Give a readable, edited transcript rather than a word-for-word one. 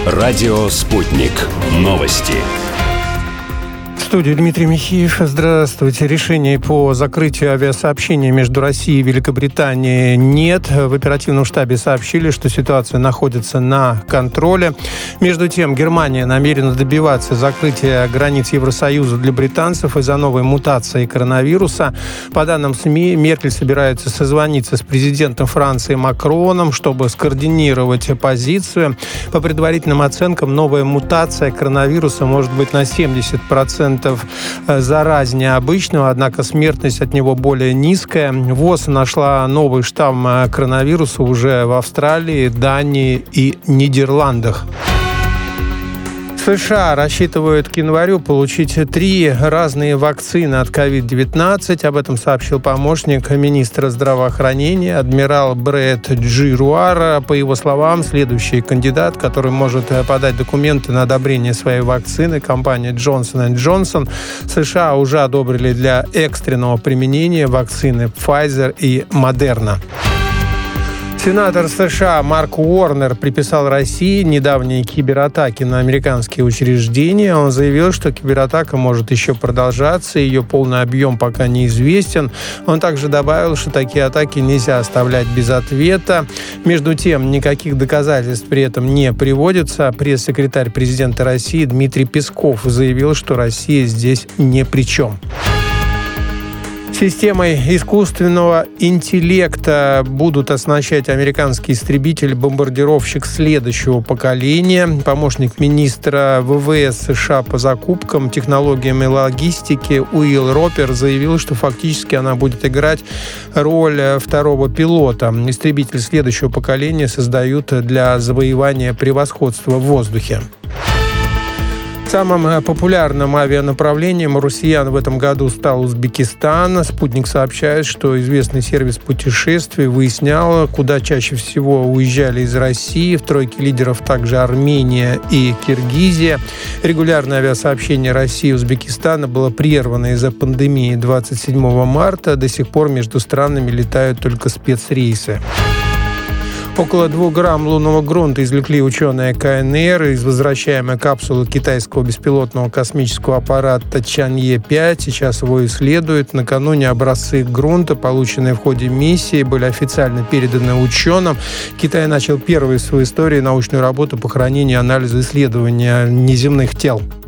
Радио «Спутник». Новости. В студии Дмитрий Михеев. Здравствуйте. Решений по закрытию авиасообщения между Россией и Великобританией нет. В оперативном штабе сообщили, что ситуация находится на контроле. Между тем, Германия намерена добиваться закрытия границ Евросоюза для британцев из-за новой мутации коронавируса. По данным СМИ, Меркель собирается созвониться с президентом Франции Макроном, чтобы скоординировать позицию. По предварительным оценкам, новая мутация коронавируса может быть на 70% заразнее обычного, однако смертность от него более низкая. ВОЗ нашла новый штамм коронавируса уже в Австралии, Дании и Нидерландах. США рассчитывают к январю получить 3 разные вакцины от COVID-19. Об этом сообщил помощник министра здравоохранения адмирал Брэд Джируар. По его словам, следующий кандидат, который может подать документы на одобрение своей вакцины, компания Johnson & Johnson. США уже одобрили для экстренного применения вакцины Pfizer и Moderna. Сенатор США Марк Уорнер приписал России недавние кибератаки на американские учреждения. Он заявил, что кибератака может еще продолжаться, ее полный объем пока неизвестен. Он также добавил, что такие атаки нельзя оставлять без ответа. Между тем, никаких доказательств при этом не приводится. Пресс-секретарь президента России Дмитрий Песков заявил, что Россия здесь ни при чем. Системой искусственного интеллекта будут оснащать американский истребитель-бомбардировщик следующего поколения. Помощник министра ВВС США по закупкам, технологиям и логистике Уилл Ропер заявил, что фактически она будет играть роль второго пилота. Истребитель следующего поколения создают для завоевания превосходства в воздухе. Самым популярным авианаправлением у россиян в этом году стал Узбекистан. «Спутник» сообщает, что известный сервис путешествий выяснял, куда чаще всего уезжали из России. В тройке лидеров также Армения и Киргизия. Регулярное авиасообщение России и Узбекистана было прервано из-за пандемии 27 марта. До сих пор между странами летают только спецрейсы. Около 2 грамм лунного грунта извлекли ученые КНР из возвращаемой капсулы китайского беспилотного космического аппарата Чанъе-5. Сейчас его исследуют. Накануне образцы грунта, полученные в ходе миссии, были официально переданы ученым. Китай начал первую в своей истории научную работу по хранению и анализу исследования неземных тел.